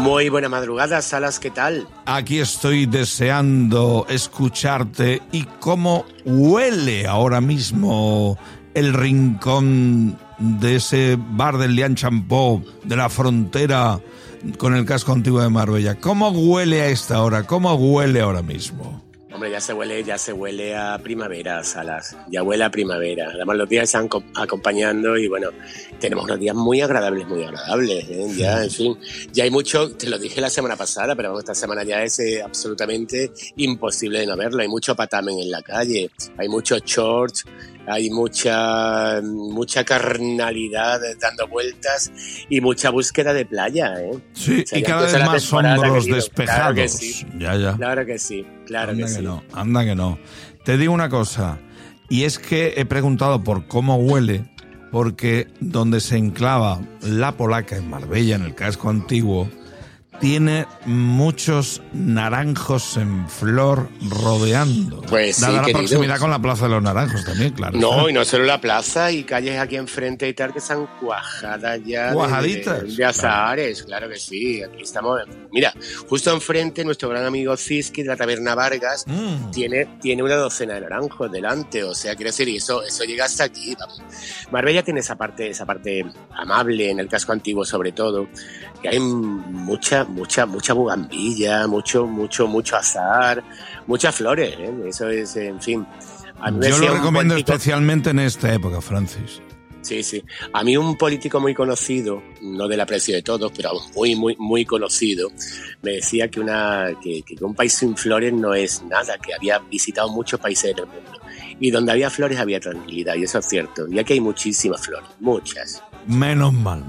Muy buena madrugada, Salas, ¿qué tal? Aquí estoy deseando escucharte. ¿Y cómo huele ahora mismo el rincón de ese bar del Lian Champó, de la frontera con el casco antiguo de Marbella? ¿Cómo huele a esta hora? ¿Cómo huele ahora mismo? Hombre, ya se huele a primavera, Salas. Ya huele a primavera. Además, los días están acompañando y, bueno, tenemos unos días muy agradables, ¿eh? Ya, en fin, ya hay mucho, te lo dije la semana pasada, pero esta semana ya es absolutamente imposible de no verlo. Hay mucho patamen en la calle, hay muchos shorts, hay mucha carnalidad dando vueltas y mucha búsqueda de playa, ¿eh? Sí, o sea, y cada vez más hombros despejados. Claro que sí. Ya. Claro que sí, claro que sí. Anda que no. Te digo una cosa, y es que he preguntado por cómo huele, porque donde se enclava La Polaca en Marbella, en el casco antiguo, tiene muchos naranjos en flor rodeando. Pues dada sí, la querido. Proximidad con la Plaza de los Naranjos también, claro. No, y no solo la plaza, y calles aquí enfrente y tal que están cuajadas ya. Cuajaditas. De azahares, claro que sí. Aquí estamos. Mira, justo enfrente nuestro gran amigo Ziski de la Taberna Vargas tiene una docena de naranjos delante. O sea, quiero decir, y eso llega hasta aquí. Vamos. Marbella tiene esa parte amable en el casco antiguo, sobre todo, que hay mucha bugambilla, mucho azahar, muchas flores, ¿eh? Eso es, en fin. Yo lo recomiendo especialmente en esta época, Francis. Sí. A mí un político muy conocido, no del aprecio de todos, pero muy conocido, me decía que un país sin flores no es nada, que había visitado muchos países del mundo. Y donde había flores había tranquilidad, y eso es cierto. Y aquí hay muchísimas flores, muchas. Menos mal.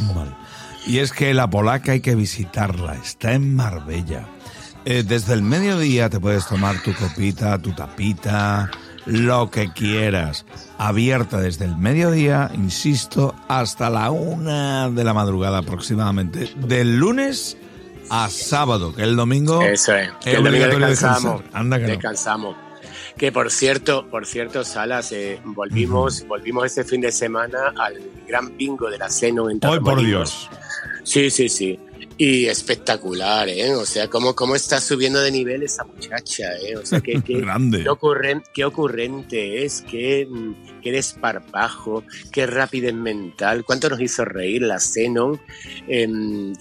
Y es que La Polaca hay que visitarla, está en Marbella. Desde el mediodía te puedes tomar tu copita, tu tapita, lo que quieras. Abierta desde el mediodía, insisto, hasta la 1 de la madrugada aproximadamente. Del lunes a sábado, que el domingo eso es. Es obligatorio descansar. Anda que no. Descansamos. Que por cierto, Salas, volvimos este fin de semana al gran bingo de la Seno en Torremolinos. ¡Ay, por Dios! Sí. Y espectacular, ¿eh? O sea, cómo está subiendo de nivel esa muchacha, ¿eh? O sea, grande. Qué ocurrente es, qué desparpajo, qué rapidez mental. Cuánto nos hizo reír la Zenon en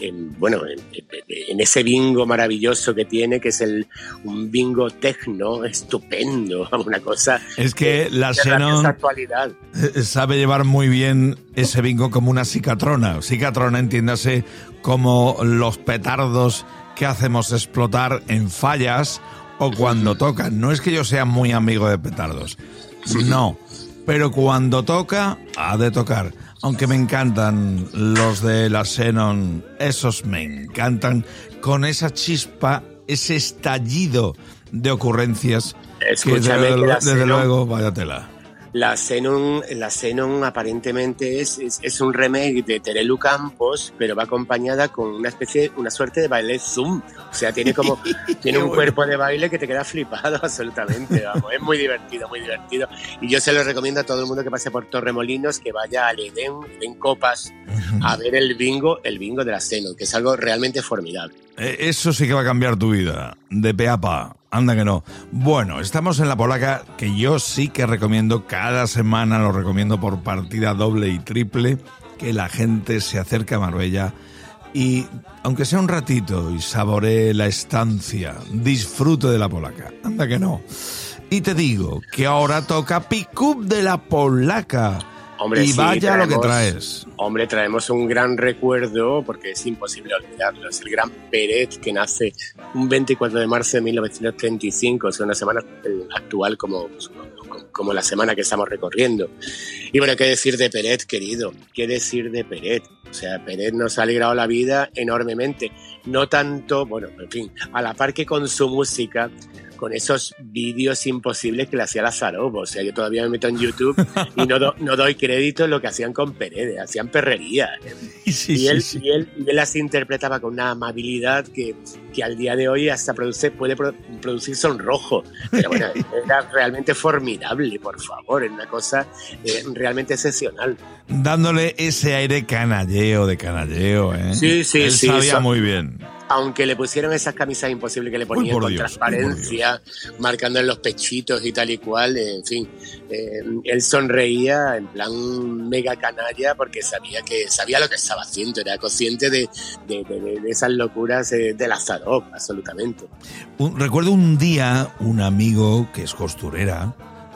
ese bingo maravilloso que tiene, que es un bingo tecno estupendo, una cosa. Es que la Zenon actualidad sabe llevar muy bien ese bingo como una cicatrona. Cicatrona, entiéndase, como los petardos que hacemos explotar en fallas o cuando tocan. No es que yo sea muy amigo de petardos, no, pero cuando toca, ha de tocar. Aunque me encantan los de la Xenon, esos me encantan, con esa chispa, ese estallido de ocurrencias. Escúchame, que desde luego, vaya tela. La Xenon aparentemente es un remake de Terelu Campos, pero va acompañada con una suerte de baile zoom. O sea, tiene un cuerpo de baile que te queda flipado absolutamente, vamos. Es muy divertido. Y yo se lo recomiendo a todo el mundo que pase por Torremolinos, que vaya al Edén Copas a ver el bingo de la Xenon, que es algo realmente formidable. Eso sí que va a cambiar tu vida, de pe a pa. Anda que no. Bueno, estamos en La Polaca, que yo sí que recomiendo, cada semana lo recomiendo por partida doble y triple, que la gente se acerque a Marbella y, aunque sea un ratito, y saboree la estancia, disfrute de La Polaca. Anda que no. Y te digo que ahora toca Pick-up de La Polaca. Hombre, y vaya lo que traes. Hombre, traemos un gran recuerdo, porque es imposible olvidarlo. Es el gran Peret, que nace un 24 de marzo de 1935, es una semana actual como la semana que estamos recorriendo. Y bueno, ¿qué decir de Peret, querido? ¿Qué decir de Peret? O sea, Peret nos ha alegrado la vida enormemente. No tanto, bueno, en fin, a la par que con su música, con esos vídeos imposibles que le hacía Lázaro. O sea, yo todavía me meto en YouTube y no doy crédito en lo que hacían con Pérez, hacían perrería. Y él las interpretaba con una amabilidad que al día de hoy hasta puede producir sonrojo. Pero bueno, era realmente formidable, por favor, era una cosa realmente excepcional. Dándole ese aire canalleo, ¿eh? Sí, Él sabía muy bien. Aunque le pusieron esas camisas imposibles que le ponían con transparencia, marcando en los pechitos y tal y cual, en fin, él sonreía en plan mega canalla porque sabía lo que estaba haciendo, era consciente de esas locuras de Lázaro, absolutamente. Recuerdo un día un amigo que es costurera,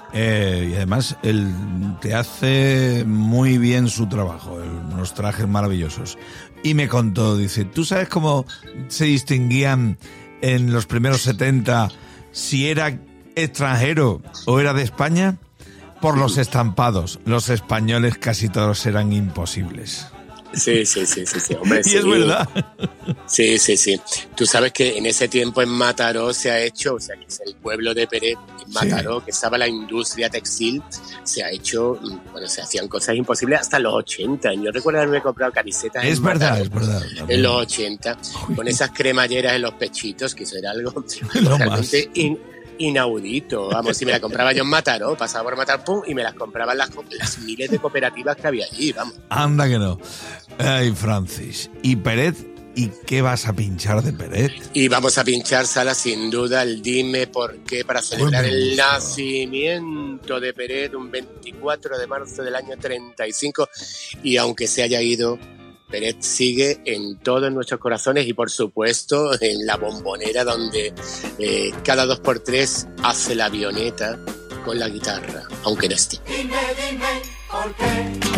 y además él te hace muy bien su trabajo, unos trajes maravillosos. Y me contó, dice, ¿tú sabes cómo se distinguían en los primeros 70 si era extranjero o era de España? Por los estampados. Los españoles casi todos eran imposibles. Sí, hombre, y es verdad. Sí. Tú sabes que en ese tiempo en Mataró se ha hecho, o sea, que es el pueblo de Peret, en Mataró, que estaba la industria textil, se ha hecho, bueno, se hacían cosas imposibles hasta los 80. Yo recuerdo haberme comprado camisetas es verdad. En los 80, con esas cremalleras en los pechitos, que eso era algo realmente inaudito. Vamos, si me la compraba yo en Mataró, pasaba por Mataró, pum, y me las compraban las miles de cooperativas que había allí, vamos. Anda que no. Ay, Francis. ¿Y Peret? ¿Y qué vas a pinchar de Peret? Y vamos a pinchar, Sala, sin duda, el Dime por qué, para celebrar el nacimiento de Peret, un 24 de marzo del año 35. Y aunque se haya ido, Peret sigue en todos nuestros corazones y, por supuesto, en la Bombonera, donde cada 2x3 hace la avioneta con la guitarra, aunque no esté. Dime por qué.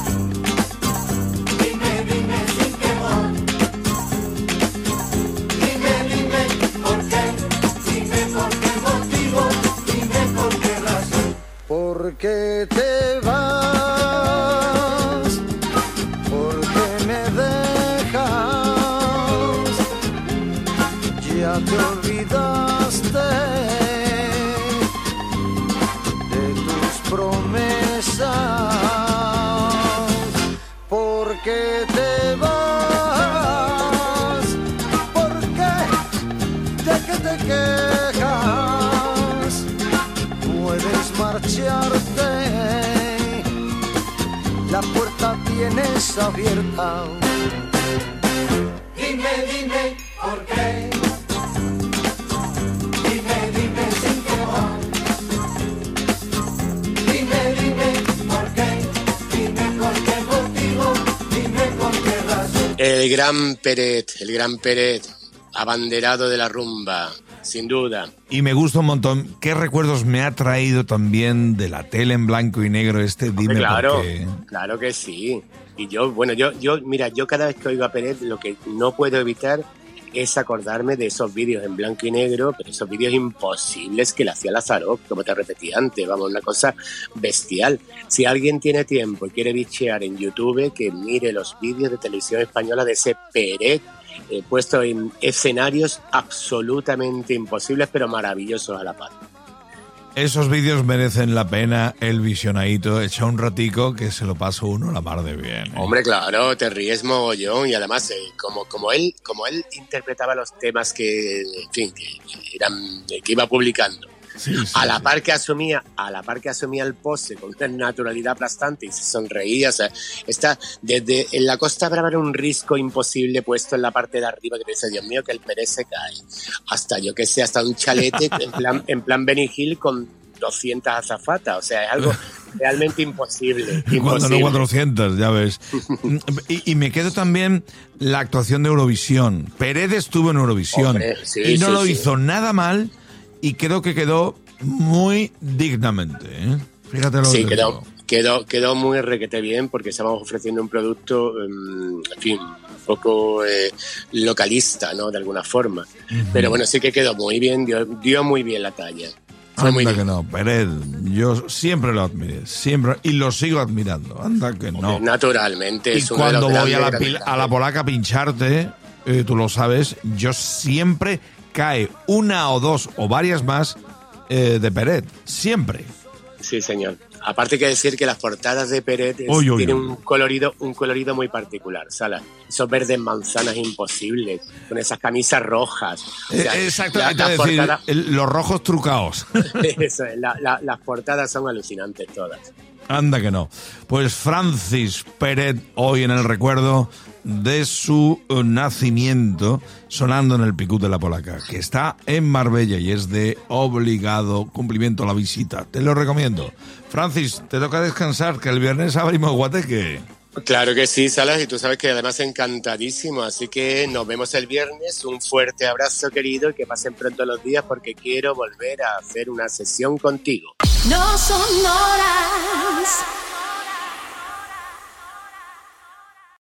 ¿Por qué te vas? ¿Por qué me dejas? Ya te olvidaste de tus promesas. ¿Por qué te vas? ¿Por qué? ¿De qué te quejas? Puedes marcharte, la puerta tienes abierta. Dime por qué. Dime sin temor. Dime por qué. Dime por qué motivo. Dime por qué razón. El gran Peret, abanderado de la rumba, sin duda. Y me gusta un montón. ¿Qué recuerdos me ha traído también de la tele en blanco y negro Dime claro, por qué? Claro que sí. Y yo cada vez que oigo a Peret, lo que no puedo evitar es acordarme de esos vídeos en blanco y negro, pero esos vídeos imposibles que le hacía Lázaro, como te repetí antes, vamos, una cosa bestial. Si alguien tiene tiempo y quiere bichear en YouTube, que mire los vídeos de televisión española de ese Peret, puesto en escenarios absolutamente imposibles, pero maravillosos a la par. Esos vídeos merecen la pena, el visionadito, echa un ratico que se lo pasa uno la mar de bien. Hombre, claro, te ríes mogollón y además como él interpretaba los temas que iba publicando. Sí, a la par que asumía el pose con una naturalidad aplastante y se sonreía, o sea, está desde en la Costa Brava era un risco imposible puesto en la parte de arriba que dice, Dios mío, que el Peret se cae, hasta yo que sé, hasta un chalete en plan Benny Hill con 200 azafatas, o sea, es algo realmente imposible. Cuando no 400, ya ves. Y me quedo también la actuación de Eurovisión. Peret estuvo en Eurovisión. Hombre, y no lo hizo nada mal. Y creo que quedó muy dignamente, ¿eh? Fíjate lo que quedó muy requete bien porque estábamos ofreciendo un producto, en fin, un poco localista, ¿no? De alguna forma. Uh-huh. Pero bueno, sí que quedó muy bien, dio muy bien la talla. Anda que no, Peret, yo siempre lo admiré, siempre, y lo sigo admirando, anda que no. Naturalmente. Y cuando voy a la polaca a pincharte, tú lo sabes, yo siempre cae una o dos o varias más de Peret, siempre. Sí, señor. Aparte que decir que las portadas de Peret tienen un colorido muy particular, ¿sabes? Esos verdes manzanas imposibles, con esas camisas rojas. O sea, exactamente, es decir, los rojos trucaos. Eso, las portadas son alucinantes todas. Anda que no. Pues Francis Peret, hoy en el recuerdo de su nacimiento, sonando en el Picut de la Polaca, que está en Marbella y es de obligado cumplimiento la visita. Te lo recomiendo. Francis, te toca descansar, que el viernes abrimos Guateque. Claro que sí, Salas, y tú sabes que además encantadísimo, así que nos vemos el viernes. Un fuerte abrazo, querido, y que pasen pronto los días porque quiero volver a hacer una sesión contigo. No son horas